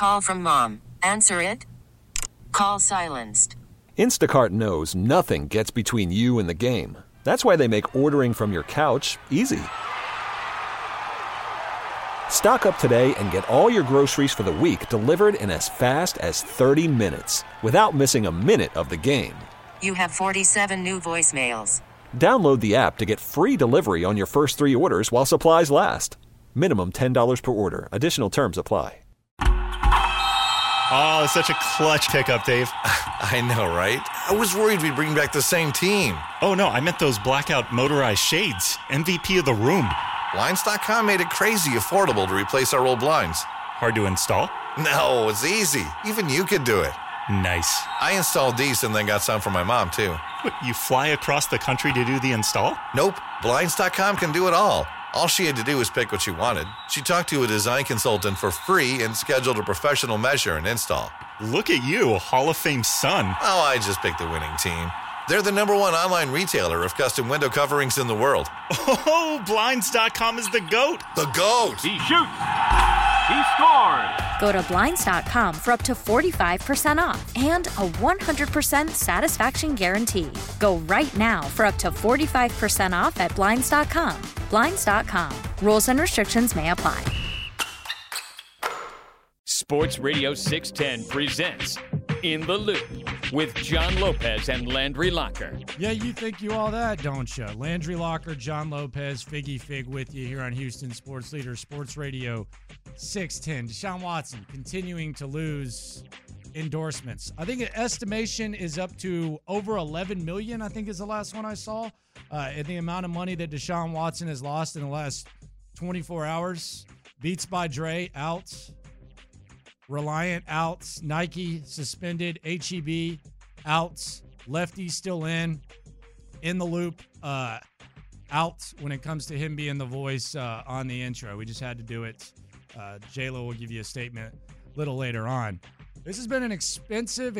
Call from mom. Answer it. Call silenced. Instacart knows nothing gets between you and the game. That's why they make ordering from your couch easy. Stock up today and get all your groceries for the week delivered in as fast as 30 minutes without missing a minute of the game. You have 47 new voicemails. Download the app to get free delivery on your first 3 orders while supplies last. Minimum $10 per order. Additional terms apply. Oh, such a clutch pickup, Dave. I know, right? I was worried we'd bring back the same team. Oh, no, I meant those blackout motorized shades. MVP of the room. Blinds.com made it crazy affordable to replace our old blinds. Hard to install? No, it's easy. Even you could do it. Nice. I installed these and then got some for my mom, too. What, you fly across the country to do the install? Nope. Blinds.com can do it all. All she had to do was pick what she wanted. She talked to a design consultant for free and scheduled a professional measure and install. Look at you, Hall of Fame son. Oh, I just picked the winning team. They're the #1 online retailer of custom window coverings in the world. Oh, Blinds.com is the GOAT. The GOAT! He shoots. He scores. Go to Blinds.com for up to 45% off and a 100% satisfaction guarantee. Go right now for up to 45% off at Blinds.com. Blinds.com. Rules and restrictions may apply. Sports Radio 610 presents In the Loop with John Lopez and Landry Locker. Yeah, you think you all that, don't you? Landry Locker, John Lopez, Figgy Fig with you here on Houston Sports Leader, Sports Radio 610. Deshaun Watson continuing to lose endorsements. I think an estimation is up to over $11 million, I think is the last one I saw. And the amount of money that Deshaun Watson has lost in the last 24 hours. Beats by Dre, out. Reliant, out. Nike, suspended. HEB, out. Lefty, still in the loop, out when it comes to him being the voice on the intro. We just had to do it. J-Lo will give you a statement a little later on. This has been an expensive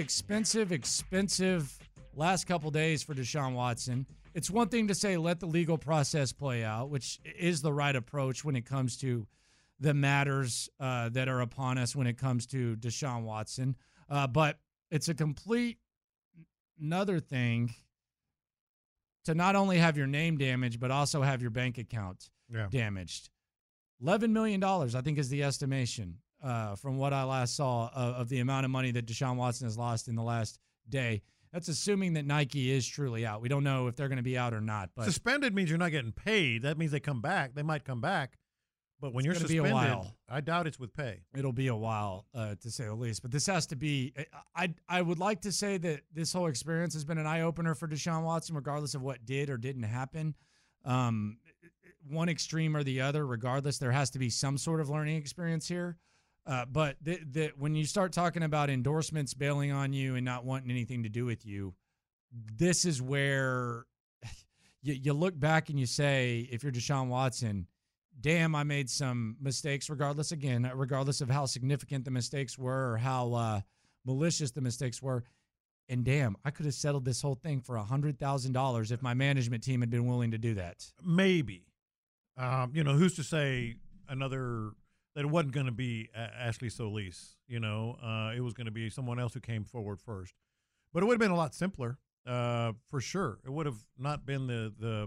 last couple days for Deshaun Watson. It's one thing to say let the legal process play out, which is the right approach when it comes to the matters that are upon us when it comes to Deshaun Watson. But it's a complete another thing to not only have your name damaged, but also have your bank account damaged. $11 million, I think, is the estimation from what I last saw of the amount of money that Deshaun Watson has lost in the last day. That's assuming that Nike is truly out. We don't know if they're going to be out or not. But suspended means you're not getting paid. That means they come back. They might come back. But when you're suspended, be a while. I doubt it's with pay. It'll be a while, to say the least. But this has to be I would like to say that this whole experience has been an eye-opener for Deshaun Watson, regardless of what did or didn't happen. One extreme or the other, regardless, there has to be some sort of learning experience here. But when you start talking about endorsements bailing on you and not wanting anything to do with you, this is where you look back and you say, if you're Deshaun Watson, damn, I made some mistakes, regardless of how significant the mistakes were or how malicious the mistakes were. And damn, I could have settled this whole thing for $100,000 if my management team had been willing to do that. Maybe. Who's to say that it wasn't going to be Ashley Solis, it was going to be someone else who came forward first. But it would have been a lot simpler, for sure. It would have not been the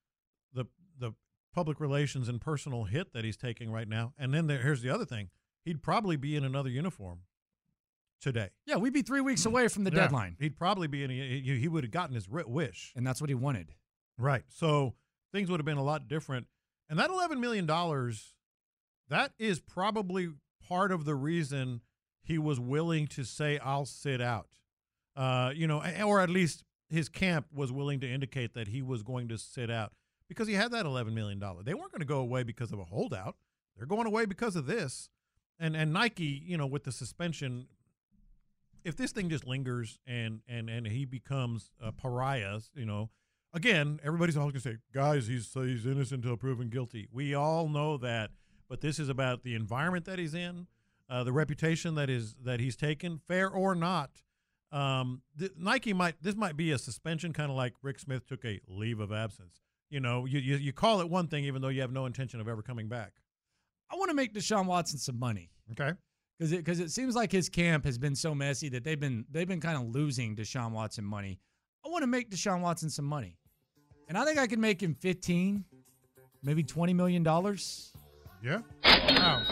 public relations and personal hit that he's taking right now. And then here's the other thing. He'd probably be in another uniform today. Yeah, we'd be 3 weeks away from the deadline. He'd probably be he would have gotten his wish. And that's what he wanted. Right. So things would have been a lot different. And that $11 million, that is probably part of the reason he was willing to say, I'll sit out. Or at least his camp was willing to indicate that he was going to sit out because he had that $11 million. They weren't going to go away because of a holdout. They're going away because of this. And Nike, with the suspension, if this thing just lingers and he becomes a pariah, again, everybody's always going to say, guys, he's innocent until proven guilty. We all know that. But this is about the environment that he's in, the reputation that he's taken, fair or not. This might be a suspension, kind of like Rick Smith took a leave of absence. You call it one thing even though you have no intention of ever coming back. I want to make Deshaun Watson some money. Okay. because it seems like his camp has been so messy that they've been kind of losing Deshaun Watson money. I want to make Deshaun Watson some money, and I think I can make him $15, maybe $20 million. Yeah. Wow.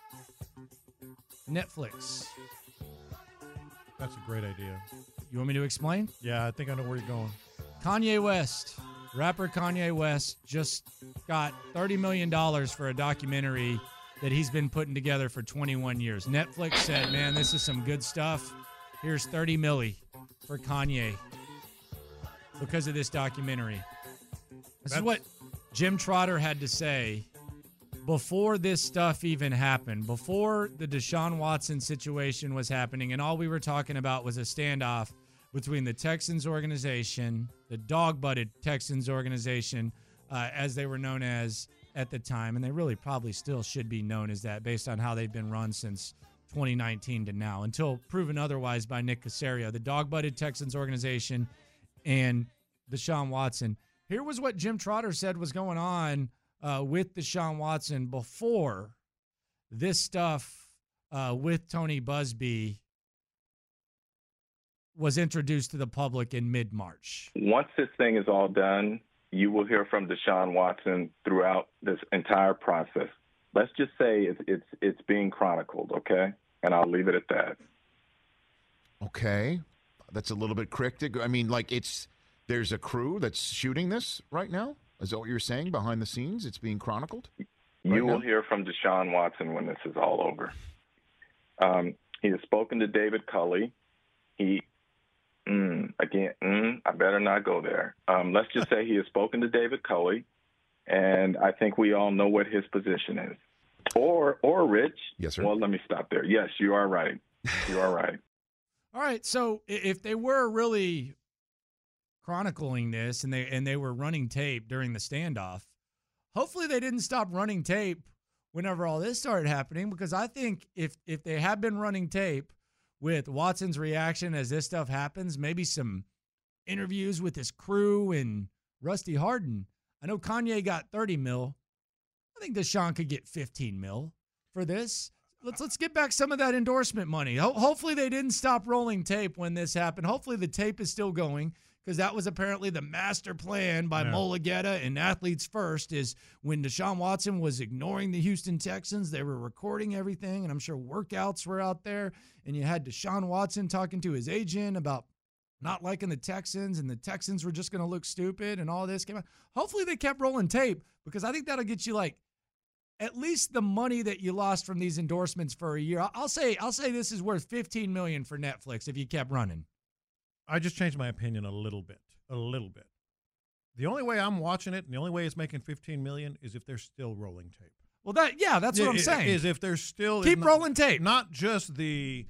Netflix. That's a great idea. You want me to explain? Yeah, I think I know where you're going. Kanye West, rapper Kanye West, just got $30 million for a documentary that he's been putting together for 21 years. Netflix said, man, this is some good stuff. Here's $30 million for Kanye because of this documentary. This is what Jim Trotter had to say before this stuff even happened, before the Deshaun Watson situation was happening, and all we were talking about was a standoff between the Texans organization, the dog-butted Texans organization, as they were known as at the time, and they really probably still should be known as that based on how they've been run since 2019 to now, until proven otherwise by Nick Caserio. The dog-butted Texans organization and Deshaun Watson. Here was what Jim Trotter said was going on with Deshaun Watson before this stuff with Tony Busby was introduced to the public in mid-March. Once this thing is all done, you will hear from Deshaun Watson throughout this entire process. Let's just say it's being chronicled, okay? And I'll leave it at that. Okay. That's a little bit cryptic. I mean, like there's a crew that's shooting this right now? Is that what you're saying behind the scenes? It's being chronicled? You will hear from Deshaun Watson when this is all over. He has spoken to David Culley. I better not go there. Let's just say he has spoken to David Culley, and I think we all know what his position is. Or Rich. Yes, sir. Well, let me stop there. Yes, you are right. You are right. All right. So if they were really chronicling this and they were running tape during the standoff, hopefully they didn't stop running tape whenever all this started happening, because I think if they have been running tape with Watson's reaction as this stuff happens, maybe some interviews with his crew and Rusty Hardin. I know Kanye got $30 million. I think Deshaun could get $15 million for this. Let's get back some of that endorsement money. Hopefully they didn't stop rolling tape when this happened. Hopefully the tape is still going, because that was apparently the master plan by Mo Legetta and Athletes First, is when Deshaun Watson was ignoring the Houston Texans, they were recording everything, and I'm sure workouts were out there, and you had Deshaun Watson talking to his agent about not liking the Texans, and the Texans were just going to look stupid, and all this came out. Hopefully they kept rolling tape, because I think that'll get you like at least the money that you lost from these endorsements for a year. I'll say this is worth $15 million for Netflix if you kept running. I just changed my opinion a little bit. The only way I'm watching it, and the only way it's making $15 million, is if they're still rolling tape. Well, that's what I'm saying. Is if they're still keep rolling tape, not just the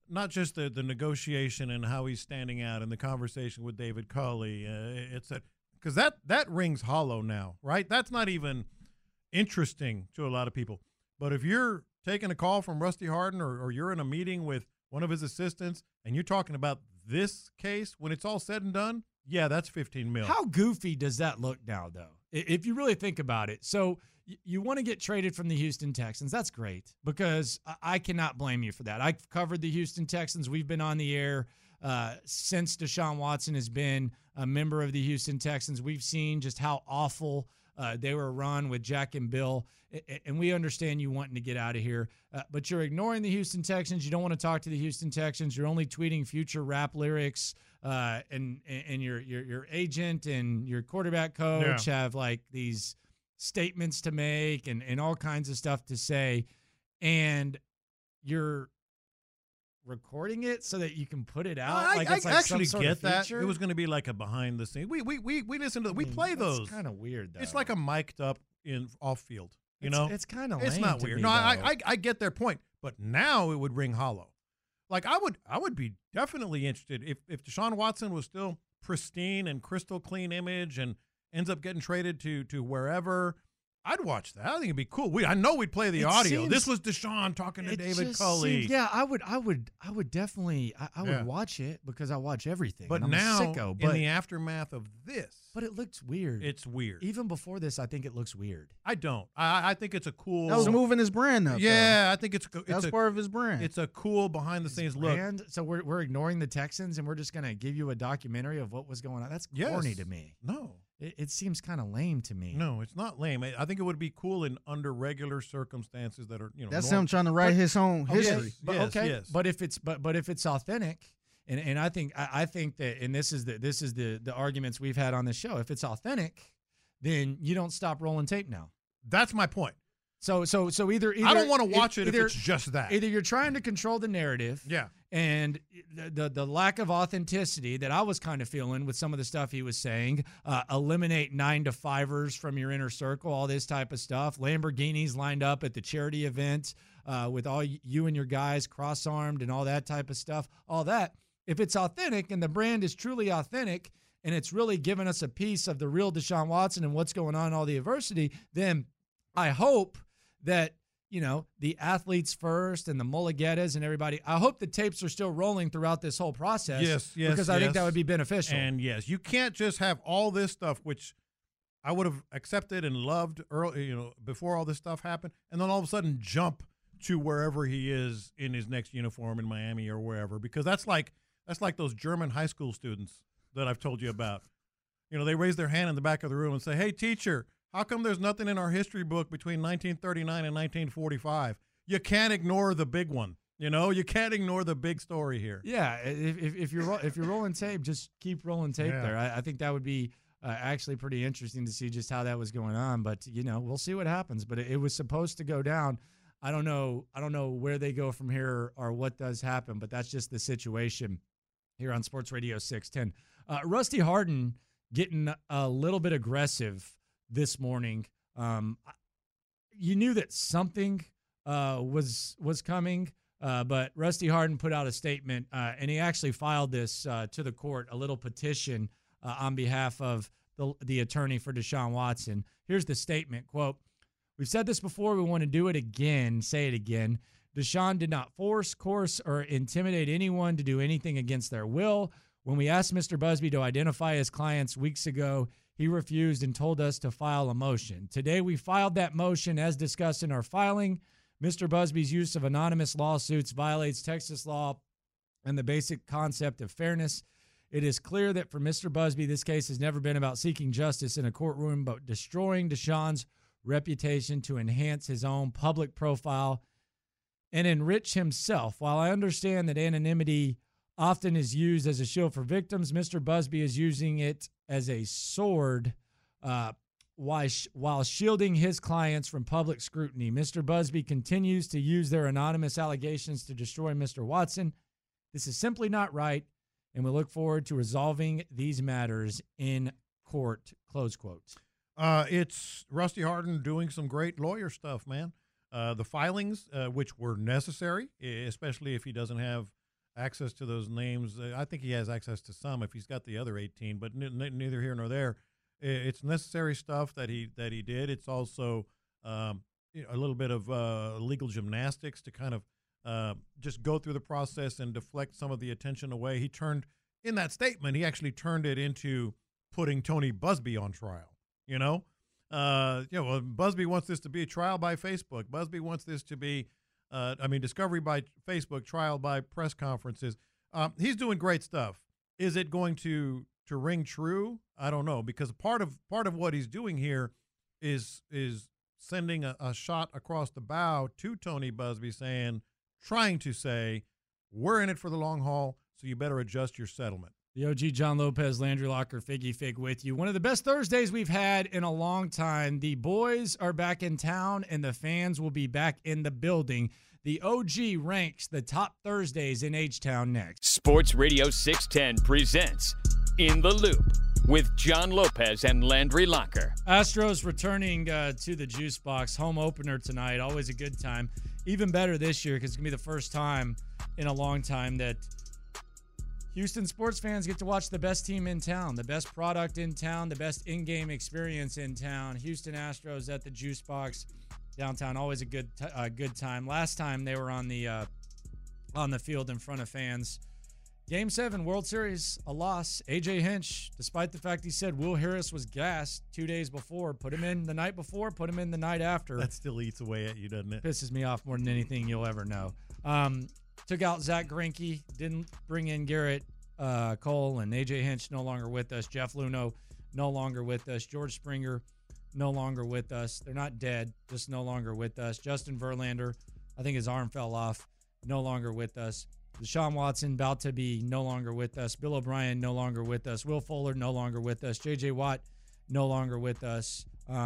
negotiation and how he's standing out and the conversation with David Culley. Because that rings hollow now, right? That's not even interesting to a lot of people. But if you're taking a call from Rusty Hardin, or you're in a meeting with one of his assistants and you're talking about this case, when it's all said and done, yeah, that's $15 million. How goofy does that look now, though, if you really think about it? So you want to get traded from the Houston Texans. That's great, because I cannot blame you for that. I've covered the Houston Texans. We've been on the air since Deshaun Watson has been a member of the Houston Texans. We've seen just how awful they were run with Jack and Bill, and we understand you wanting to get out of here, but you're ignoring the Houston Texans. You don't want to talk to the Houston Texans. You're only tweeting future rap lyrics, and your agent and your quarterback coach have like these statements to make and all kinds of stuff to say, and you're recording it so that you can put it out. I actually get that. It was going to be like a behind the scenes. We listen to we play those. It's kind of weird though. It's like a mic'd up in off field. It's kind of it's lame not to weird. me, No, though. I get their point, but now it would ring hollow. Like I would be definitely interested if Deshaun Watson was still pristine and crystal clean image and ends up getting traded to wherever, I'd watch that. I think it'd be cool. I know we'd play the audio. This was Deshaun talking to David Culley. I would definitely watch it because I watch everything. But now, in the aftermath of this. But it looks weird. It's weird. Even before this, I think it looks weird. I don't. I think it's a cool. That was moving his brand up. Yeah, I think that's part of his brand. It's a cool behind-the-scenes look. So we're ignoring the Texans, and we're just going to give you a documentary of what was going on. That's corny to me. No. It seems kind of lame to me. No, it's not lame. I think it would be cool under regular circumstances that are, That's him trying to write his own history. Yes. But if it's authentic, and I think that, and this is the arguments we've had on the show. If it's authentic, then you don't stop rolling tape now. That's my point. So either I don't want to watch it if it's just that. Either you're trying to control the narrative, and the lack of authenticity that I was kind of feeling with some of the stuff he was saying, eliminate 9-to-5ers from your inner circle, all this type of stuff. Lamborghinis lined up at the charity event with all you and your guys cross-armed and all that type of stuff. All that, if it's authentic and the brand is truly authentic and it's really giving us a piece of the real Deshaun Watson and what's going on, all the adversity, then I hope that, the athletes first and the Mulligettas and everybody, I hope the tapes are still rolling throughout this whole process. Yes. Because I think that would be beneficial. And yes, you can't just have all this stuff, which I would have accepted and loved early, before all this stuff happened, and then all of a sudden jump to wherever he is in his next uniform in Miami or wherever, because that's like those German high school students that I've told you about. They raise their hand in the back of the room and say, "Hey, teacher, how come there's nothing in our history book between 1939 and 1945? You can't ignore the big one. You can't ignore the big story here." Yeah, if you're rolling tape, just keep rolling tape there. I think that would be actually pretty interesting to see just how that was going on. But we'll see what happens. But it was supposed to go down. I don't know where they go from here or what does happen. But that's just the situation here on Sports Radio 610. Rusty Hardin getting a little bit aggressive this morning. You knew that something was coming, but Rusty Hardin put out a statement, and he actually filed this to the court, a little petition on behalf of the attorney for Deshaun Watson. Here's the statement, quote, "We've said this before, we want to do it again, say it again. Deshaun did not force, coerce, or intimidate anyone to do anything against their will. When we asked Mr. Busby to identify his clients weeks ago, he refused and told us to file a motion. Today, we filed that motion as discussed in our filing. Mr. Busby's use of anonymous lawsuits violates Texas law and the basic concept of fairness. It is clear that for Mr. Busby, this case has never been about seeking justice in a courtroom, but destroying Deshaun's reputation to enhance his own public profile and enrich himself. While I understand that anonymity often is used as a shield for victims, Mr. Busby is using it as a sword while shielding his clients from public scrutiny. Mr. Busby continues to use their anonymous allegations to destroy Mr. Watson. This is simply not right, and we look forward to resolving these matters in court," close quote. It's Rusty Hardin doing some great lawyer stuff, man. The filings, which were necessary, especially if he doesn't have access to those names. I think he has access to some if he's got the other 18, but neither here nor there. It's necessary stuff that he did. It's also a little bit of legal gymnastics to kind of just go through the process and deflect some of the attention away. He turned, in that statement, he actually turned it into putting Tony Busby on trial. Busby wants this to be a trial by Facebook. Busby wants this to be discovery by Facebook, trial by press conferences. He's doing great stuff. Is it going to ring true? I don't know, because part of what he's doing here is sending a shot across the bow to Tony Busby, trying to say, we're in it for the long haul, so you better adjust your settlement. The OG John Lopez, Landry Locker, Figgy Fig with you. One of the best Thursdays we've had in a long time. The boys are back in town, and the fans will be back in the building. The OG ranks the top Thursdays in H-Town next. Sports Radio 610 presents In the Loop with John Lopez and Landry Locker. Astros returning to the Juice Box. Home opener tonight. Always a good time. Even better this year because it's going to be the first time in a long time that Houston sports fans get to watch the best team in town, the best product in town, the best in-game experience in town. Houston Astros at the Juice Box downtown, always a good time. Last time they were on the field in front of fans. Game 7, World Series, a loss. A.J. Hinch, despite the fact he said Will Harris was gassed 2 days before, put him in the night before, put him in the night after. That still eats away at you, doesn't it? Pisses me off more than anything you'll ever know. Took out Zach Greinke, didn't bring in Garrett Cole, and A.J. Hinch no longer with us. Jeff Luhnow no longer with us. George Springer no longer with us. They're not dead, just no longer with us. Justin Verlander, I think his arm fell off, no longer with us. Deshaun Watson about to be no longer with us. Bill O'Brien no longer with us. Will Fuller no longer with us. J.J. Watt no longer with us.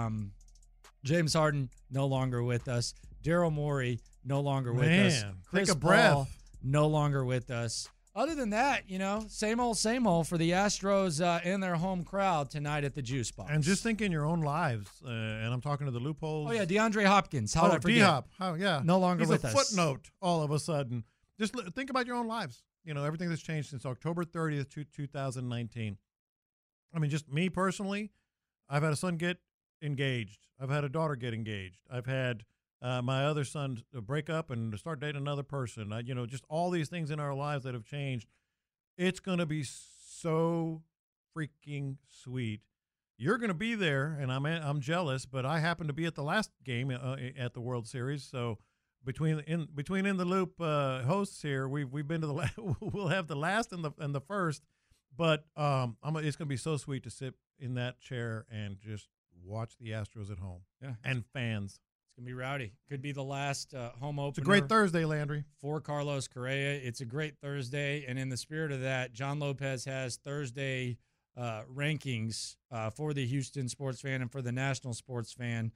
James Harden no longer with us. Daryl Morey no longer with us. Chris take a breath. Paul no longer with us. Other than that, same old for the Astros and their home crowd tonight at the Juice Box. And just think in your own lives, and I'm talking to the loopholes. Oh, yeah, DeAndre Hopkins. How did I forget? D-Hop. Yeah. No longer He's with a us. Footnote all of a sudden. Just think about your own lives. Everything that's changed since October 30th, 2019. I mean, just me personally, I've had a son get engaged. I've had a daughter get engaged. I've had my other son break up and start dating another person. Just all these things in our lives that have changed. It's going to be so freaking sweet. You're going to be there, and I'm jealous, but I happen to be at the last game at the World Series, so between in the loop hosts here, we've been to we'll have the last and the first, but it's gonna be so sweet to sit in that chair and just watch the Astros at home. Yeah, and fans. It's gonna be rowdy. Could be the last home opener. It's a great Thursday, Landry. For Carlos Correa, it's a great Thursday, and in the spirit of that, John Lopez has Thursday rankings for the Houston sports fan and for the national sports fan.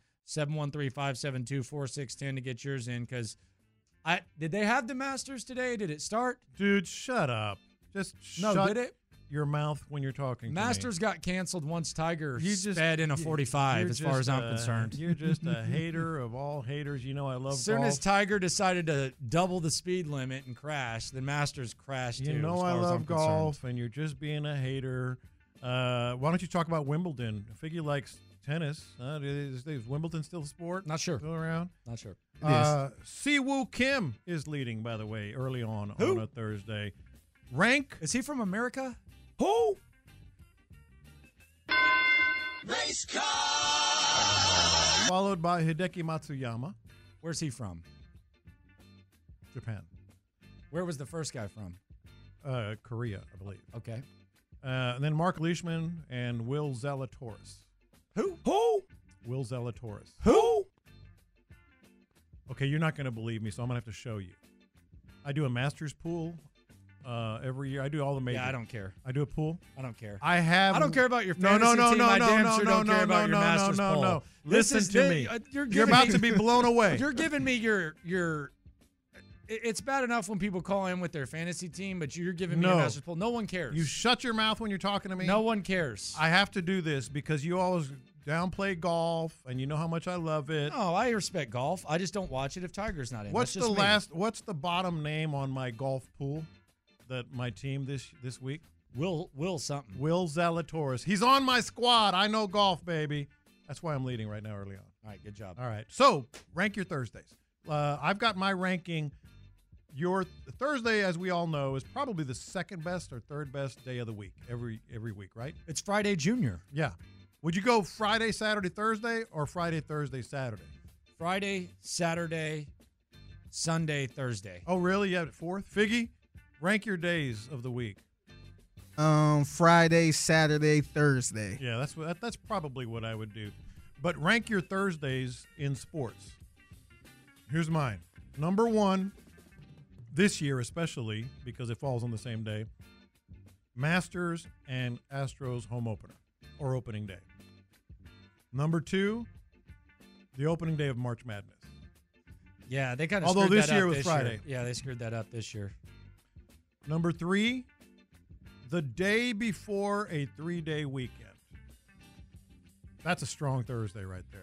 713-572-4610 to get yours in, because did they have the Masters today? Did it start? Dude, shut up. Just did it? Your mouth when you're talking Masters to me. got canceled once Tiger sped in a 45, as far as I'm concerned. You're just a hater of all haters. I love golf. As soon as Tiger decided to double the speed limit and crash, the Masters crashed too. I love golf, and you're just being a hater. Why don't you talk about Wimbledon? I figure you like tennis. Is Wimbledon still a sport? Not sure. Still around? Not sure. Siwoo Kim is leading, by the way, early on a Thursday. Is he from America? Who? Race car! Followed by Hideki Matsuyama. Where's he from? Japan. Where was the first guy from? Korea, I believe. Okay. And then Mark Leishman and Will Zalatoris. Who? Will Zalatoris. Who? Okay, you're not going to believe me, so I'm going to have to show you. I do a Masters pool every year. I do all the majors. Yeah, I don't care. I do a pool. I don't care. I don't care about your fantasy team. I damn sure don't care about your Masters poll. No. Listen to me. You're about to be blown away. You're giving me your. It's bad enough when people call in with their fantasy team, but you're giving me a Masters poll. No one cares. You shut your mouth when you're talking to me. No one cares. I have to do this because you always downplay golf, and you know how much I love it. No, I respect golf. I just don't watch it if Tiger's not in. What's the bottom name on my golf pool that my team this week? Will something. Will Zalatoris. He's on my squad. I know golf, baby. That's why I'm leading right now early on. All right, good job. All right. So, rank your Thursdays. I've got my ranking. Your Thursday, as we all know, is probably the second best or third best day of the week every week, right? It's Friday Junior. Yeah. Would you go Friday, Saturday, Thursday, or Friday, Thursday, Saturday? Friday, Saturday, Sunday, Thursday. Oh, really? You have it fourth? Figgy, rank your days of the week. Friday, Saturday, Thursday. Yeah, that's probably what I would do. But rank your Thursdays in sports. Here's mine. Number 1, this year especially, because it falls on the same day, Masters and Astros home opener or opening day. Number 2, the opening day of March Madness. Yeah, they kind of Although screwed this that year up was this Friday. Year. Yeah, they screwed that up this year. Number 3, the day before a 3-day weekend. That's a strong Thursday right there.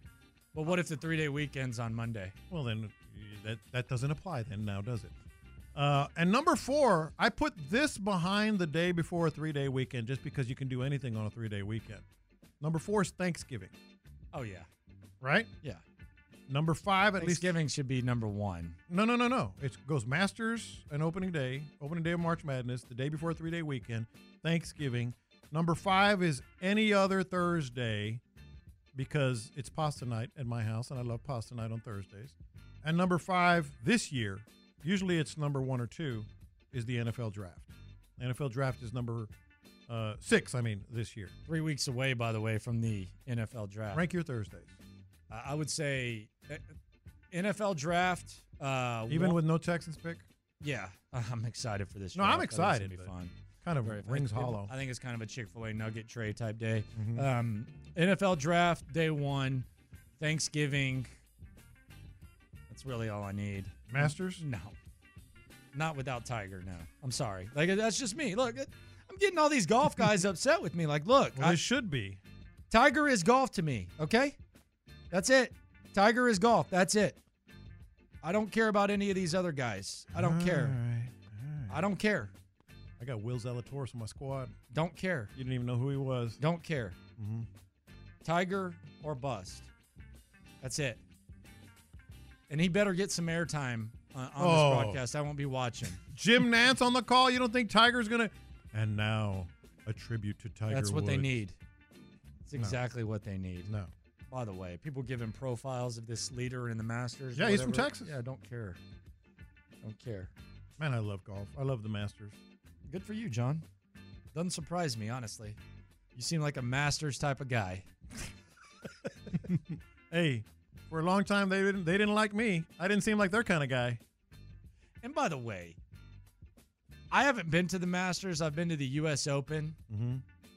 Well, what if the 3-day weekend's on Monday? Well, then that doesn't apply then now, does it? And number 4, I put this behind the day before a 3-day weekend just because you can do anything on a 3-day weekend. Number 4 is Thanksgiving. Oh, yeah. Right? Yeah. Number 5, at least. Thanksgiving should be number 1. No. It goes Masters and opening day of March Madness, the day before a 3-day weekend, Thanksgiving. Number 5 is any other Thursday because it's pasta night at my house, and I love pasta night on Thursdays. And number 5 this year, usually it's number 1 or 2, is the NFL draft. The NFL draft is number 6, this year. 3 weeks away, by the way, from the NFL draft. Rank your Thursdays. I would say NFL draft. Even with no Texans pick? Yeah, I'm excited for this No, draft. I'm excited. It's going to be fun. Kind of rings hollow. I think it's kind of a Chick-fil-A nugget tray type day. Mm-hmm. NFL draft, day 1, Thanksgiving. That's really all I need. Masters? No. Not without Tiger, no. I'm sorry. That's just me. Look, I'm getting all these golf guys upset with me. Look. Well, it should be. Tiger is golf to me, okay? That's it. Tiger is golf. That's it. I don't care about any of these other guys. I don't care. All right. I don't care. I got Will Zalatoris on my squad. Don't care. You didn't even know who he was. Don't care. Mm-hmm. Tiger or bust. That's it. And he better get some airtime on this broadcast. I won't be watching. Jim Nantz on the call. You don't think Tiger's going to? And now a tribute to Tiger That's what Woods. they need. It's exactly what they need. No. By the way, people giving profiles of this leader in the Masters. Yeah, he's from Texas. Yeah, don't care. Don't care. Man, I love golf. I love the Masters. Good for you, John. Doesn't surprise me, honestly. You seem like a Masters type of guy. Hey, for a long time they didn't like me. I didn't seem like their kind of guy. And by the way, I haven't been to the Masters. I've been to the U.S. Open. Mm-hmm.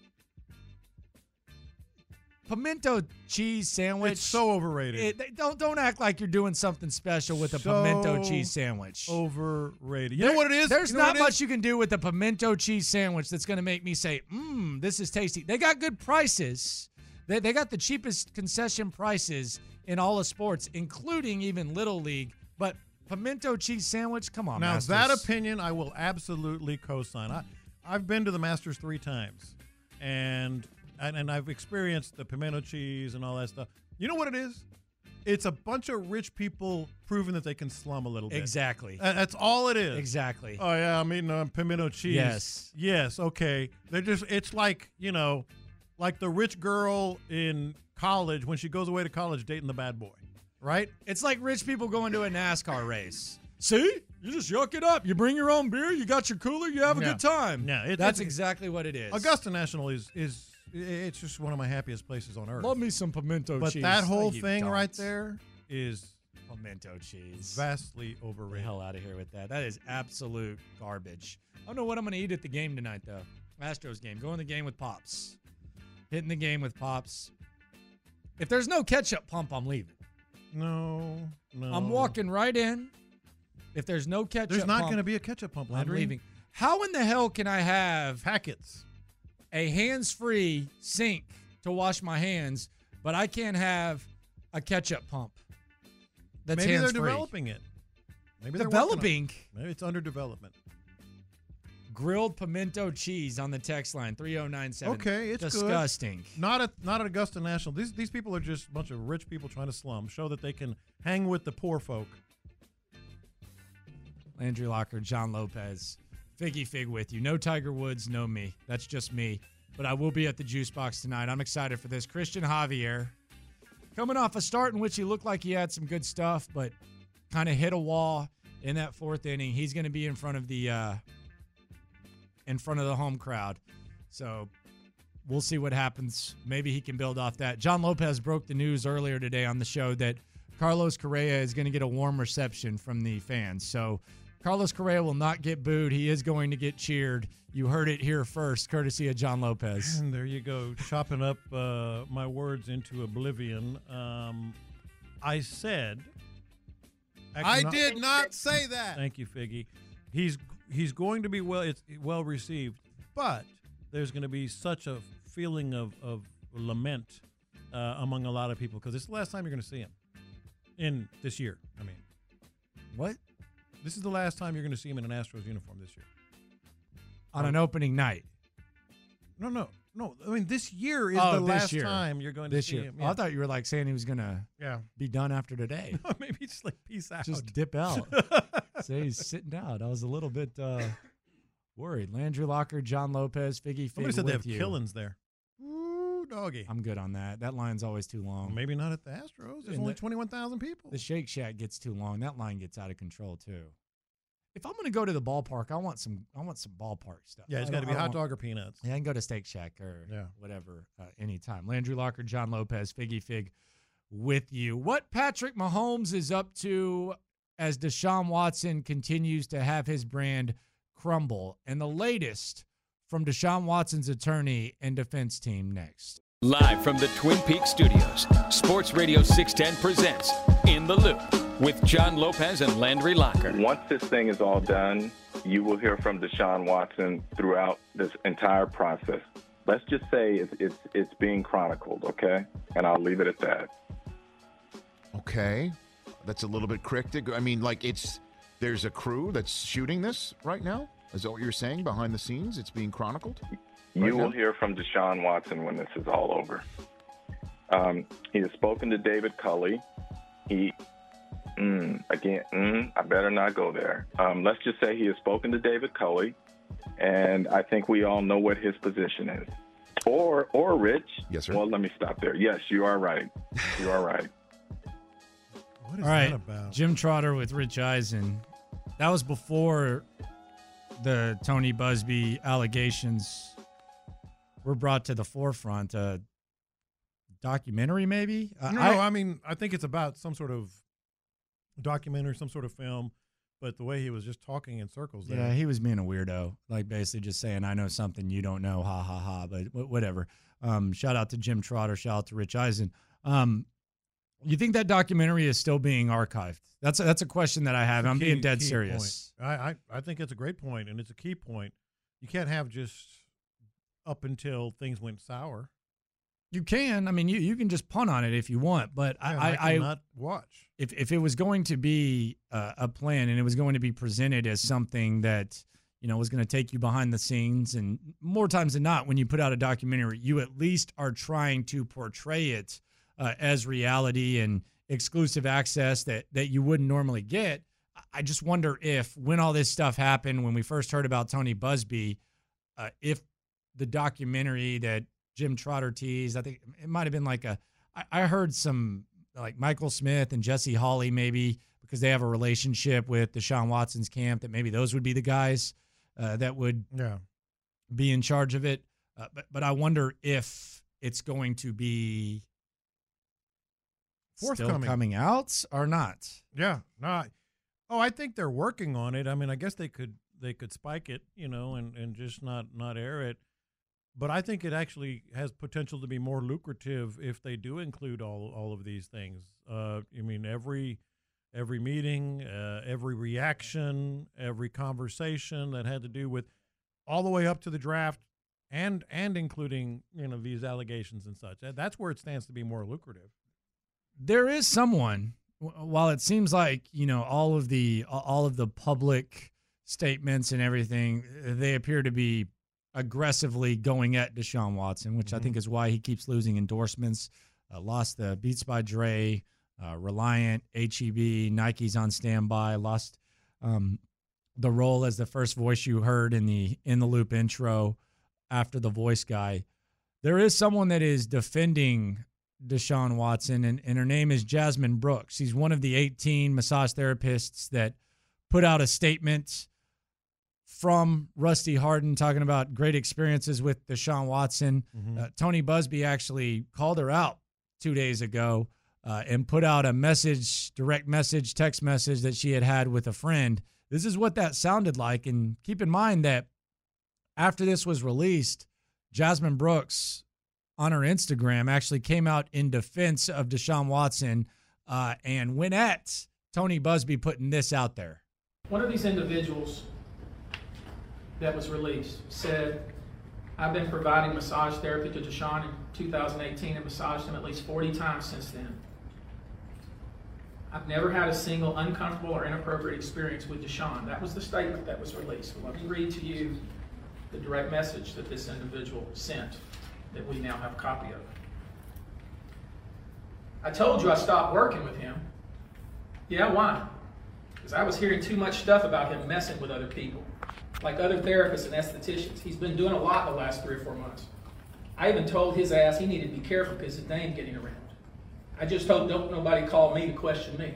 Pimento cheese sandwich. It's so overrated. Don't act like you're doing something special with a pimento cheese sandwich. Overrated. You know what it is? There's not much you can do with a pimento cheese sandwich that's going to make me say, this is tasty. They got good prices. They got the cheapest concession prices in all of sports, including even Little League. But pimento cheese sandwich, come on, now, Masters. That opinion I will absolutely co-sign. I've been to the Masters 3 times, and I've experienced the pimento cheese and all that stuff. You know what it is? It's a bunch of rich people proving that they can slum a little bit. Exactly. That's all it is. Exactly. Oh, yeah, I'm eating pimento cheese. Yes. Yes, okay. It's like, like the rich girl in college when she goes away to college dating the bad boy, right? It's like rich people going to a NASCAR race. See? You just yuck it up. You bring your own beer. You got your cooler. You have a good time. Yeah, that's exactly what it is. Augusta National is it's just one of my happiest places on earth. Love me some pimento cheese. But that whole thing right there is pimento cheese. Vastly overrated. Get the hell out of here with that. That is absolute garbage. I don't know what I'm going to eat at the game tonight, though. Astros game. Going to the game with Pops. Hitting the game with Pops. If there's no ketchup pump, I'm leaving. No. I'm walking right in. If there's no ketchup There's not pump, going to be a ketchup pump, Landry. I'm leaving. How in the hell can I have packets? A hands-free sink to wash my hands, but I can't have a ketchup pump that's Maybe hands-free. They're developing it. Maybe developing. Maybe it's under development. Grilled pimento cheese on the text line 3097. Okay, it's disgusting. Good. Not at Augusta National. These people are just a bunch of rich people trying to slum. Show that they can hang with the poor folk. Landry Locker, John Lopez. Figgy Fig with you. No Tiger Woods, no me. That's just me. But I will be at the Juice Box tonight. I'm excited for this. Christian Javier, coming off a start in which he looked like he had some good stuff, but kind of hit a wall in that 4th inning. He's going to be in front of the home crowd. So we'll see what happens. Maybe he can build off that. John Lopez broke the news earlier today on the show that Carlos Correa is going to get a warm reception from the fans. So Carlos Correa will not get booed. He is going to get cheered. You heard it here first, courtesy of John Lopez. And there you go, chopping up my words into oblivion. I said... I did not say that. Thank you, Figgy. He's going to be well received, but there's going to be such a feeling of lament among a lot of people because it's the last time you're going to see him in this year. I mean, what? This is the last time you're going to see him in an Astros uniform this year. On an opening night. No. I mean, this year is the last time you're going to see him. Yeah. Oh, I thought you were like saying he was going to be done after today. Maybe just like peace out. Just dip out. Say he's sitting out. I was a little bit worried. Landry Locker, John Lopez, Figgy Fig. Somebody said they have Killins there. Ooh, doggy. I'm good on that. That line's always too long. Well, maybe not at the Astros. There's only 21,000 people. The Shake Shack gets too long. That line gets out of control too. If I'm going to go to the ballpark, I want some ballpark stuff. Yeah, it's got to be hot dog or peanuts. Yeah, I can go to Steak Shack or whatever anytime. Landry Locker, John Lopez, Figgy Fig with you. What Patrick Mahomes is up to as Deshaun Watson continues to have his brand crumble. And the latest from Deshaun Watson's attorney and defense team next. Live from the Twin Peaks studios, Sports Radio 610 presents In the Loop with John Lopez and Landry Locker. Once this thing is all done, you will hear from Deshaun Watson throughout this entire process. Let's just say it's being chronicled, okay? And I'll leave it at that. Okay. That's a little bit cryptic. I mean, like there's a crew that's shooting this right now? Is that what you're saying behind the scenes? It's being chronicled? You will hear from Deshaun Watson when this is all over. He has spoken to David Culley. I better not go there. Let's just say he has spoken to David Culley, and I think we all know what his position is. Or Rich. Yes, sir. Well, let me stop there. Yes, you are right. You are right. What is All right, that about? Jim Trotter with Rich Eisen. That was before the Tony Busby allegations were brought to the forefront. Documentary, maybe? I mean, I think it's about some sort of documentary, some sort of film, but the way he was just talking in circles there. Yeah, he was being a weirdo, like basically just saying, I know something you don't know, ha, ha, ha, but whatever. Shout out to Jim Trotter, shout out to Rich Eisen. You think that documentary is still being archived? That's a question that I have. I'm being dead serious. I think it's a great point, and it's a key point. You can't have just up until things went sour. You can. I mean, you can just punt on it if you want, but I cannot watch. If it was going to be a plan and it was going to be presented as something that, was going to take you behind the scenes, and more times than not, when you put out a documentary, you at least are trying to portray it as reality and exclusive access that you wouldn't normally get. I just wonder if when all this stuff happened, when we first heard about Tony Busby, if the documentary that Jim Trotter teased, I think it might have been like I heard some like Michael Smith and Jesse Hawley, maybe because they have a relationship with Deshaun Watson's camp, that maybe those would be the guys that would be in charge of it. But I wonder if it's going to be still coming out or not. Yeah. No. I think they're working on it. I mean, I guess they could spike it, and just not air it. But I think it actually has potential to be more lucrative if they do include all of these things. I mean, every meeting, every reaction, every conversation that had to do with all the way up to the draft, and including these allegations and such. That's where it stands to be more lucrative. There is someone, while it seems like all of the public statements and everything, they appear to be aggressively going at Deshaun Watson, which I think is why he keeps losing endorsements. Lost the Beats by Dre, Reliant, HEB, Nike's on standby. Lost the role as the first voice you heard in the Loop intro after the voice guy. There is someone that is defending Deshaun Watson, and her name is Jasmine Brooks. She's one of the 18 massage therapists that put out a statement from Rusty Hardin talking about great experiences with Deshaun Watson. Tony Busby actually called her out 2 days ago and put out a message, direct message, text message that she had with a friend. This is what that sounded like. And keep in mind that after this was released, Jasmine Brooks on her Instagram actually came out in defense of Deshaun Watson and went at Tony Busby putting this out there. One of these individuals that was released said, I've been providing massage therapy to Deshaun in 2018 and massaged him at least 40 times since then. I've never had a single uncomfortable or inappropriate experience with Deshaun. That was the statement that was released. Well, let me read to you the direct message that this individual sent that we now have a copy of. I told you I stopped working with him. Yeah, why? Because I was hearing too much stuff about him messing with other people, like other therapists and estheticians. He's been doing a lot the last 3 or 4 months. I even told his ass he needed to be careful because his name's getting around. I just hope don't nobody call me to question me.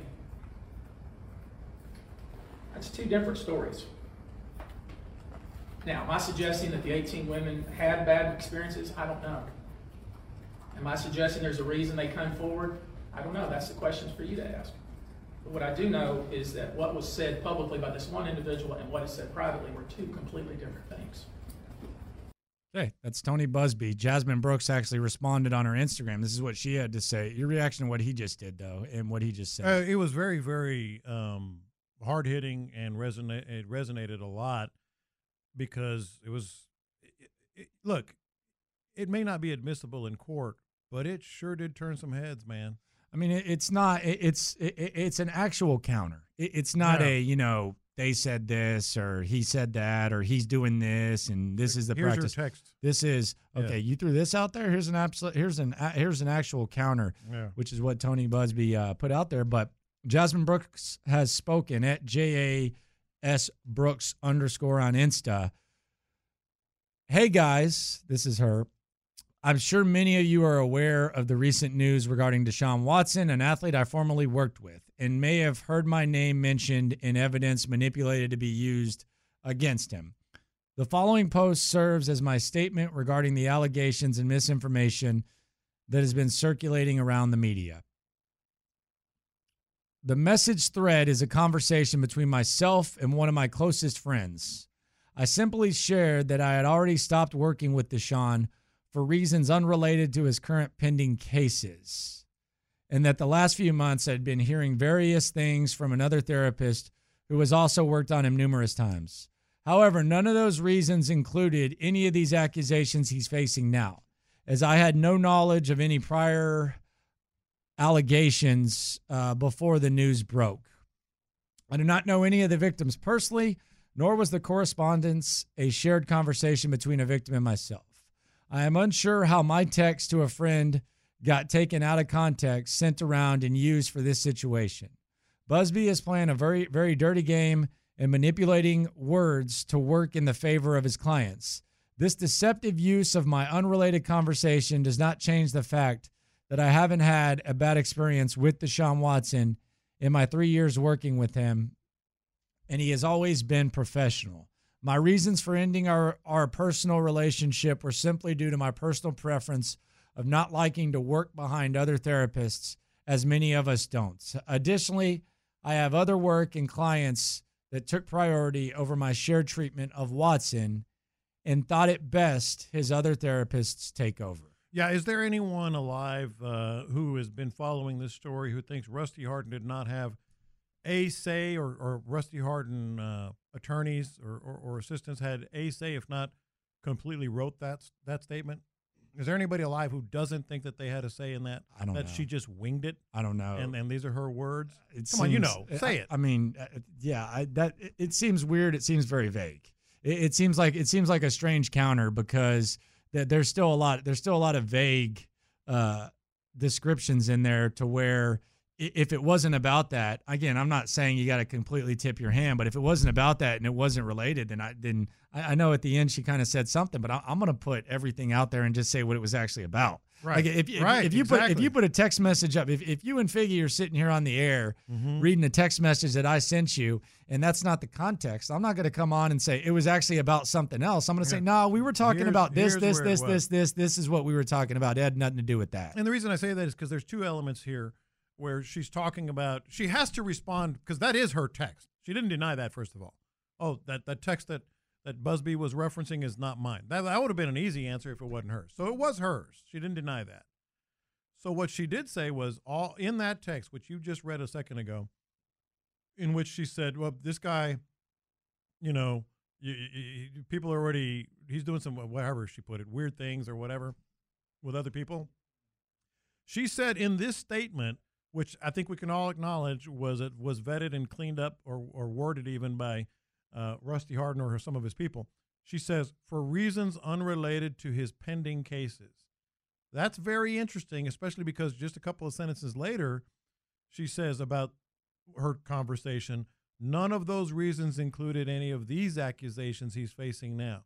That's 2 different stories. Now, am I suggesting that the 18 women had bad experiences? I don't know. Am I suggesting there's a reason they come forward? I don't know. That's the questions for you to ask. But what I do know is that what was said publicly by this one individual and what is said privately were 2 completely different things. Hey, that's Tony Busby. Jasmine Brooks actually responded on her Instagram. This is what she had to say. Your reaction to what he just did, though, and what he just said. It was very, very hard-hitting, and it resonated a lot because it was look, it may not be admissible in court, but it sure did turn some heads, man. I mean, it's not. It's an actual counter. It's not they said this or he said that or he's doing this and this is the Here's practice. Your text. This is okay. You threw this out there. Here's an actual counter, which is what Tony Busby put out there. But Jasmine Brooks has spoken at JAS Brooks _ on Insta. Hey guys, this is her. I'm sure many of you are aware of the recent news regarding Deshaun Watson, an athlete I formerly worked with, and may have heard my name mentioned in evidence manipulated to be used against him. The following post serves as my statement regarding the allegations and misinformation that has been circulating around the media. The message thread is a conversation between myself and one of my closest friends. I simply shared that I had already stopped working with Deshaun for reasons unrelated to his current pending cases, and that the last few months I'd been hearing various things from another therapist who has also worked on him numerous times. However, none of those reasons included any of these accusations he's facing now, as I had no knowledge of any prior allegations before the news broke. I do not know any of the victims personally, nor was the correspondence a shared conversation between a victim and myself. I am unsure how my text to a friend got taken out of context, sent around, and used for this situation. Busby is playing a very, very dirty game and manipulating words to work in the favor of his clients. This deceptive use of my unrelated conversation does not change the fact that I haven't had a bad experience with Deshaun Watson in my 3 years working with him, and he has always been professional. My reasons for ending our personal relationship were simply due to my personal preference of not liking to work behind other therapists, as many of us don't. Additionally, I have other work and clients that took priority over my shared treatment of Watson and thought it best his other therapists take over. Yeah, is there anyone alive who has been following this story who thinks Rusty Hardin did not have a say, or Rusty Hardin attorneys or assistants had a say, if not completely wrote that statement? Is there anybody alive who doesn't think that they had a say in that? I don't know. That she just winged it? I don't know. And these are her words? Come on, say it. I mean, it seems weird. It seems very vague. It seems like a strange counter because there's still a lot of vague descriptions in there to where if it wasn't about that, again, I'm not saying you got to completely tip your hand, but if it wasn't about that and it wasn't related, then I know at the end she kind of said something, but I'm going to put everything out there and just say what it was actually about. Right. Like if you put a text message up, if you and Figgy are sitting here on the air reading a text message that I sent you, and that's not the context, I'm not going to come on and say it was actually about something else. I'm going to say, no, we were talking about this is what we were talking about. It had nothing to do with that. And the reason I say that is because there's 2 elements here where she's talking about, she has to respond because that is her text. She didn't deny that, first of all. Oh, that text that Busby was referencing is not mine. That would have been an easy answer if it wasn't hers. So it was hers. She didn't deny that. So what she did say was, all in that text, which you just read a second ago, in which she said, well, this guy, people are already, he's doing some, whatever she put it, weird things or whatever with other people. She said in this statement which I think we can all acknowledge was vetted and cleaned up or worded even by Rusty Hardin or some of his people. She says, for reasons unrelated to his pending cases. That's very interesting, especially because just a couple of sentences later, she says about her conversation, none of those reasons included any of these accusations he's facing now.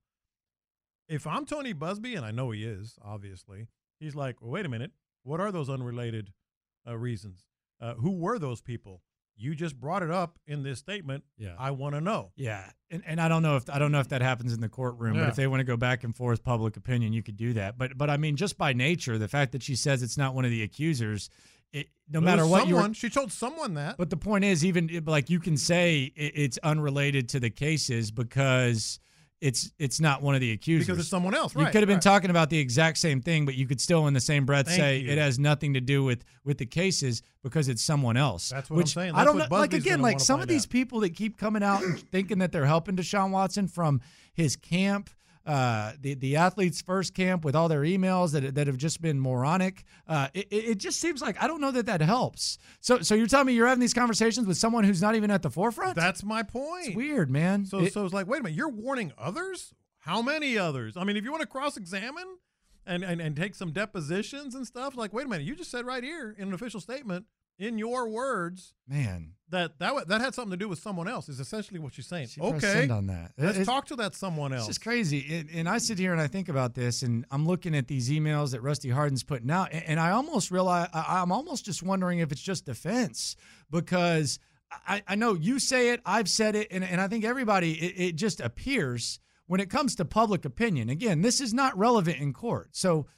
If I'm Tony Buzbee, and I know he is, obviously, he's like, well, wait a minute. What are those unrelated reasons? Who were those people? You just brought it up in this statement. Yeah. I want to know. Yeah. And I don't know if that happens in the courtroom, but if they want to go back and forth public opinion, you could do that. But I mean, just by nature, the fact that she says it's not one of the accusers, no matter what she told someone that. But the point is, even like you can say it's unrelated to the cases because it's not one of the accusers. Because it's someone else, You right? could have been talking about the exact same thing, but you could still in the same breath say it has nothing to do with the cases because it's someone else. That's what I'm saying. That's I don't what know. Like Busby's again, gonna like wanna some of find these out. people that keep coming out and thinking that they're helping Deshaun Watson from his camp, the athletes' first camp with all their emails that have just been moronic. It just seems like I don't know that helps. So you're telling me you're having these conversations with someone who's not even at the forefront? That's my point. It's weird, man. So it's like, wait a minute, you're warning others? How many others? I mean, if you want to cross-examine and take some depositions and stuff, like, wait a minute, you just said right here in an official statement, in your words, man, that had something to do with someone else is essentially what she's saying. She pressed okay, send on that. Let's talk to that someone else. It's just crazy. And I sit here and I think about this, and I'm looking at these emails that Rusty Hardin's putting out, and I almost realize I'm almost just wondering if it's just defense because I know you say it, I've said it, and I think everybody, it just appears when it comes to public opinion. Again, this is not relevant in court, so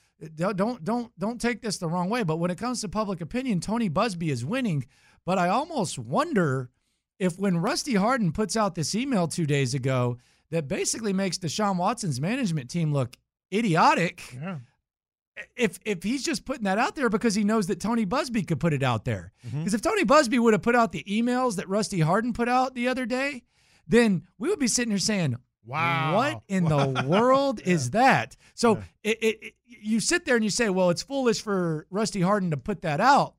don't take this the wrong way. But when it comes to public opinion, Tony Buzbee is winning. But I almost wonder if when Rusty Hardin puts out this email 2 days ago that basically makes Deshaun Watson's management team look idiotic, if he's just putting that out there because he knows that Tony Buzbee could put it out there. Because if Tony Buzbee would have put out the emails that Rusty Hardin put out the other day, then we would be sitting here saying, wow, what in the world is that? So you sit there and you say, well, it's foolish for Rusty Hardin to put that out.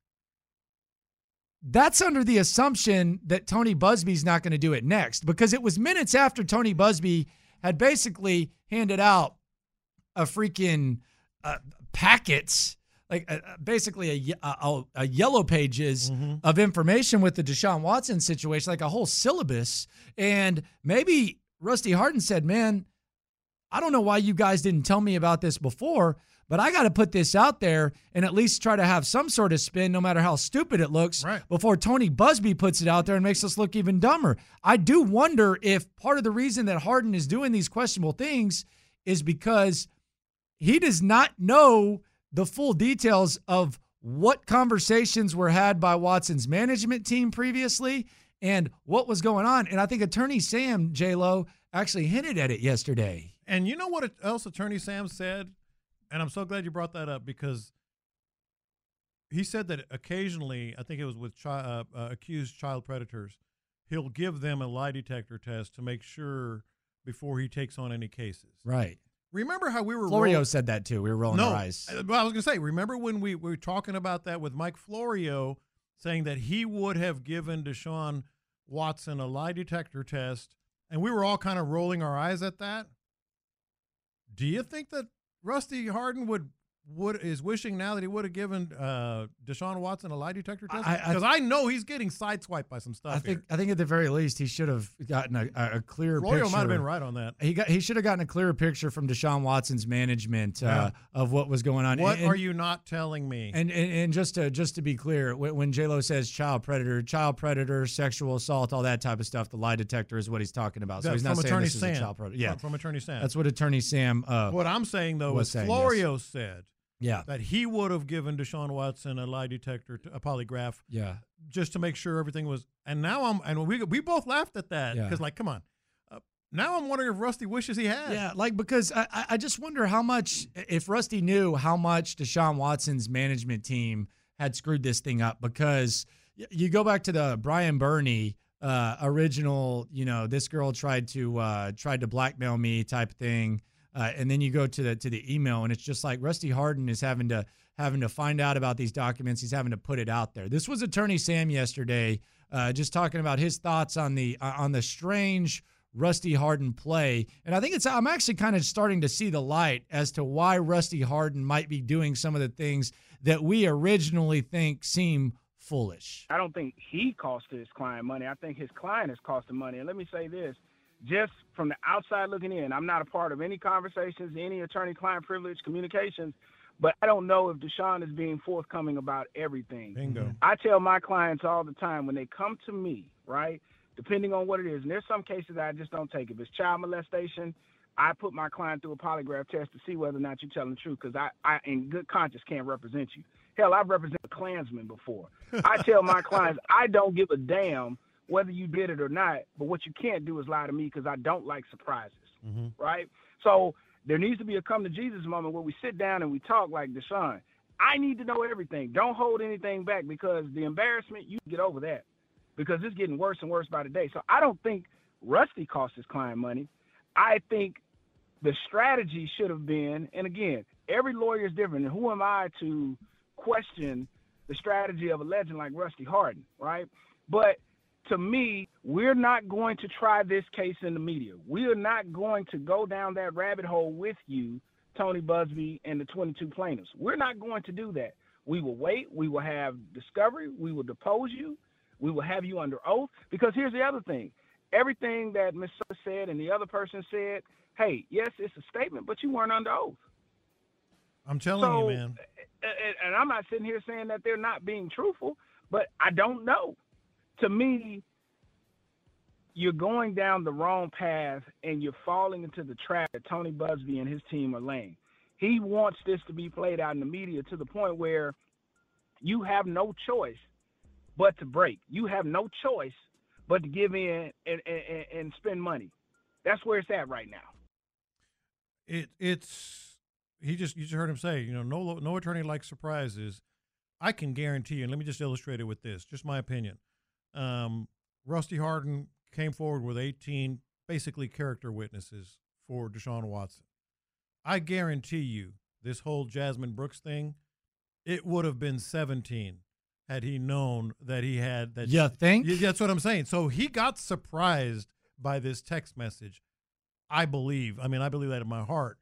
That's under the assumption that Tony Buzbee's not going to do it next, because it was minutes after Tony Buzbee had basically handed out a freaking packets, like basically a yellow pages of information with the Deshaun Watson situation, like a whole syllabus. And maybe Rusty Hardin said, man, I don't know why you guys didn't tell me about this before, but I got to put this out there and at least try to have some sort of spin, no matter how stupid it looks, before Tony Buzbee puts it out there and makes us look even dumber. I do wonder if part of the reason that Hardin is doing these questionable things is because he does not know the full details of what conversations were had by Watson's management team previously and what was going on. And I think Attorney Sam, J-Lo, actually hinted at it yesterday. And you know what else Attorney Sam said? And I'm so glad you brought that up, because he said that occasionally, I think it was with accused child predators, he'll give them a lie detector test to make sure before he takes on any cases. Right. Remember how we were Florio said that too. We were rolling our eyes. Well, I was going to say, remember when we were talking about that with Mike Florio, saying that he would have given Deshaun Watson a lie detector test, and we were all kind of rolling our eyes at that? Do you think that Rusty Hardin is wishing now that he would have given Deshaun Watson a lie detector test? Because I know he's getting sideswiped by some stuff. I think at the very least he should have gotten a clearer picture. Royo might have been right on that. He should have gotten a clearer picture from Deshaun Watson's management of what was going on. What are you not telling me? And just to be clear, when J-Lo says child predator, sexual assault, all that type of stuff, the lie detector is what he's talking about. So he's not saying this is a child predator. Yeah, from Attorney Sam. That's what Attorney Sam. What I'm saying though is Florio said. Yeah, that he would have given Deshaun Watson a lie detector, a polygraph. Yeah, just to make sure everything was. And now we both laughed at that because like, come on. Now I'm wondering if Rusty wishes he had. Yeah, like because I just wonder how much, if Rusty knew how much Deshaun Watson's management team had screwed this thing up, because you go back to the Brian Burney original, this girl tried to blackmail me type thing. And then you go to the email, and it's just like Rusty Hardin is having to find out about these documents. He's having to put it out there. This was Attorney Sam yesterday, just talking about his thoughts on the strange Rusty Hardin play. And I think I'm actually kind of starting to see the light as to why Rusty Hardin might be doing some of the things that we originally think seem foolish. I don't think he cost his client money. I think his client has cost him money. And let me say this, just from the outside looking in, I'm not a part of any conversations, any attorney-client privilege communications, but I don't know if Deshaun is being forthcoming about everything. Bingo. I tell my clients all the time when they come to me, right, depending on what it is, and there's some cases that I just don't take. If it's child molestation, I put my client through a polygraph test to see whether or not you're telling the truth, because I, in good conscience, can't represent you. Hell, I've represented a Klansman before. I tell my clients, I don't give a damn whether you did it or not, but what you can't do is lie to me, because I don't like surprises, right? So there needs to be a come-to-Jesus moment where we sit down and we talk like Deshaun. I need to know everything. Don't hold anything back, because the embarrassment, you get over that, because it's getting worse and worse by the day. So I don't think Rusty cost his client money. I think the strategy should have been, and again, every lawyer is different, and who am I to question the strategy of a legend like Rusty Hardin, right? But to me, we're not going to try this case in the media. We are not going to go down that rabbit hole with you, Tony Buzbee, and the 22 plaintiffs. We're not going to do that. We will wait. We will have discovery. We will depose you. We will have you under oath. Because here's the other thing. Everything that Ms. said and the other person said, hey, yes, it's a statement, but you weren't under oath. I'm telling you, man. And I'm not sitting here saying that they're not being truthful, but I don't know. To me, you're going down the wrong path, and you're falling into the trap that Tony Buzbee and his team are laying. He wants this to be played out in the media to the point where you have no choice but to break. You have no choice but to give in and spend money. That's where it's at right now. You just heard him say, no attorney likes surprises. I can guarantee you, and let me just illustrate it with this, just my opinion. Rusty Hardin came forward with 18 basically character witnesses for Deshaun Watson. I guarantee you this whole Jasmine Brooks thing, it would have been 17 had he known that he had that. You think? That's what I'm saying. So he got surprised by this text message, I believe. I believe that in my heart.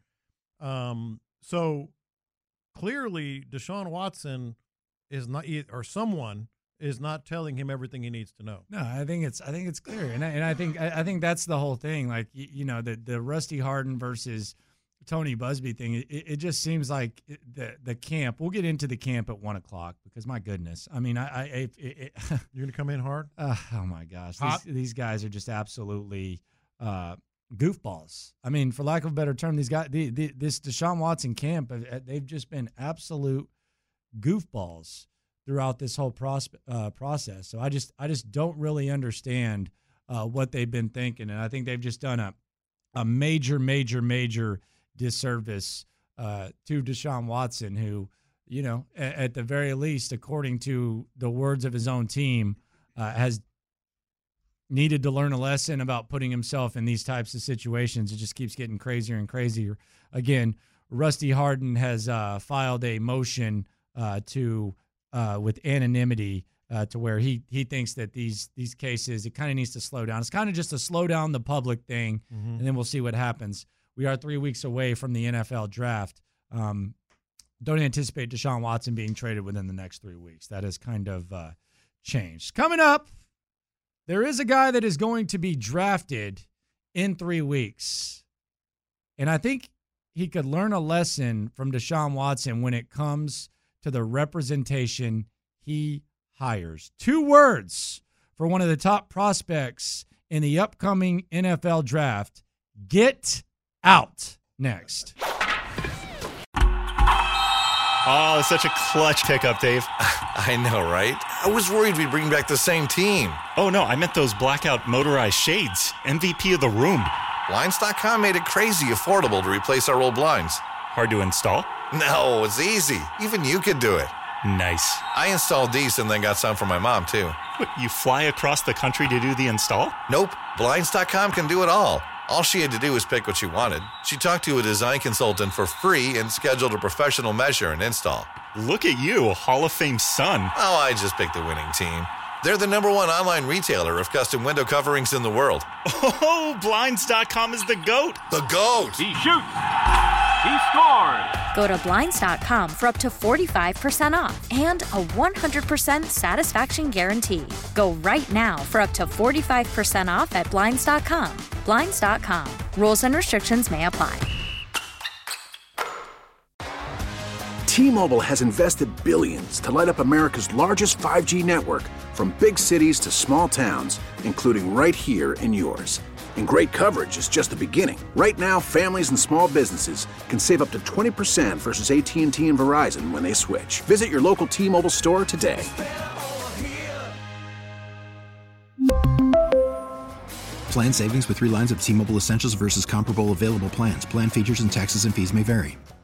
So clearly Deshaun Watson is not, or someone is not telling him everything he needs to know. No, I think it's clear, and I think that's the whole thing. Like, the Rusty Hardin versus Tony Buzbee thing. It just seems like the camp. We'll get into the camp at 1:00 because my goodness, you're gonna come in hard. Oh my gosh, these guys are just absolutely goofballs. For lack of a better term, these guys, this Deshaun Watson camp, they've just been absolute goofballs throughout this whole process. So I just don't really understand what they've been thinking, and I think they've just done a major disservice to Deshaun Watson, who, at the very least, according to the words of his own team, has needed to learn a lesson about putting himself in these types of situations. It just keeps getting crazier and crazier. Again, Rusty Hardin has filed a motion with anonymity to where he thinks that these cases, it kind of needs to slow down. It's kind of just to slow down the public thing, and then we'll see what happens. We are 3 weeks away from the NFL draft. Don't anticipate Deshaun Watson being traded within the next 3 weeks. That has kind of changed. Coming up, there is a guy that is going to be drafted in 3 weeks. And I think he could learn a lesson from Deshaun Watson when it comes to the representation he hires. 2 words for one of the top prospects in the upcoming NFL draft. Get out. Next. Oh, such a clutch pickup, Dave. I know, right? I was worried we'd bring back the same team. Oh, no, I meant those blackout motorized shades. MVP of the room. Blinds.com made it crazy affordable to replace our old blinds. Hard to install? No, it's easy. Even you could do it. Nice. I installed these and then got some for my mom, too. What, you fly across the country to do the install? Nope. Blinds.com can do it all All she had to do was pick what she wanted. She talked to a design consultant for free and scheduled a professional measure and install. Look at you, Hall of Fame son. Oh, I just picked the winning team. They're the #1 online retailer of custom window coverings in the world. Oh, Blinds.com is the GOAT. The GOAT. He shoots. He scores. Go to Blinds.com for up to 45% off and a 100% satisfaction guarantee. Go right now for up to 45% off at Blinds.com. Blinds.com. Rules and restrictions may apply. T-Mobile has invested billions to light up America's largest 5G network, from big cities to small towns, including right here in yours. And great coverage is just the beginning. Right now, families and small businesses can save up to 20% versus AT&T and Verizon when they switch. Visit your local T-Mobile store today. Plan savings with 3 lines of T-Mobile Essentials versus comparable available plans. Plan features and taxes and fees may vary.